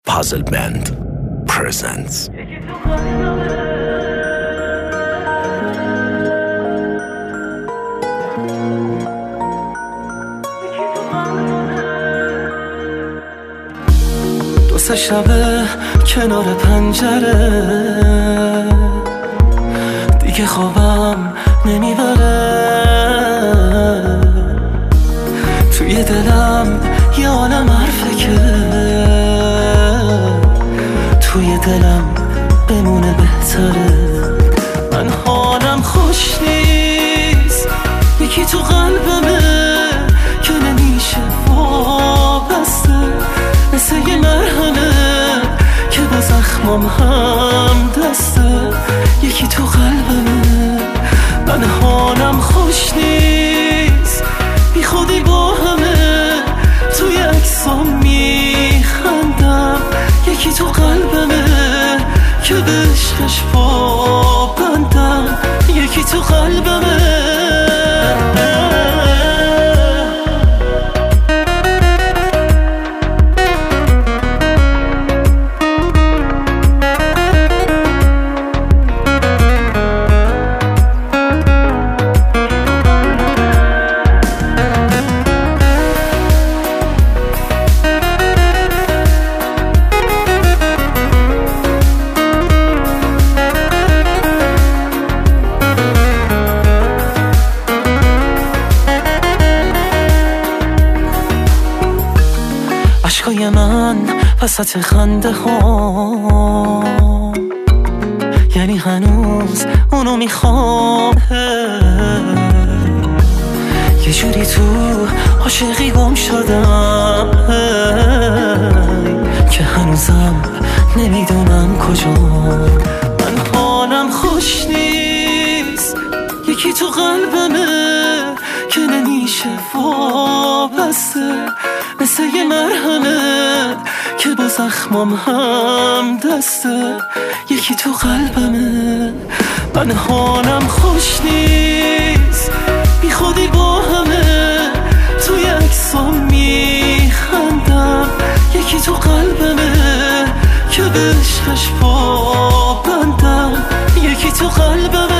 Puzzle Band presents. دو سه شبه کنار پنجره دیگه خوابم نمیبره، توی دلم یه عالم حرفه که توی دلم بمونه بهتره. من حالم خوش نیست، یکی تو قلبمه که نمیشه وابسته، مثل یه مرهمه که با زخمام هم دسته. یکی تو قلبمه، من حالم خوش نیست، بی خودی با همه توی عکسام میخندم. یکی تو قلبمه که به عشقش پابندم. یکی تو قلبمه. عشقای من وسط خنده ها، یعنی هنوز اونو میخوام. یه جوری تو عاشقی گم شدم که هنوزم نمیدونم کجا. من حالم خوش نیست، یکی تو قلبمه که نمیشه وابسته، مثل یه مرهمه که با زخمام هم دسته. یکی تو قلبمه، من حالم خوش نیست، بی خودی با همه توی عکسام میخندم. یکی تو قلبمه که به عشقش پابندم. یکی تو قلبمه.